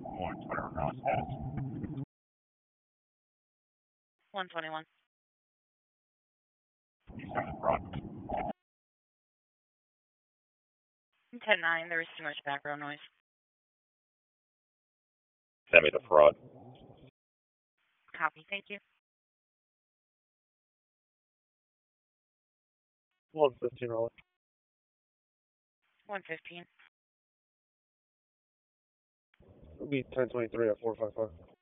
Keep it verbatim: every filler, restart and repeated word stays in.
one twenty-one. ten nine, there was too much background noise. Send me the fraud. Copy, thank you. one fifteen, Raleigh. one fifteen. It'll be ten twenty-three at four five five.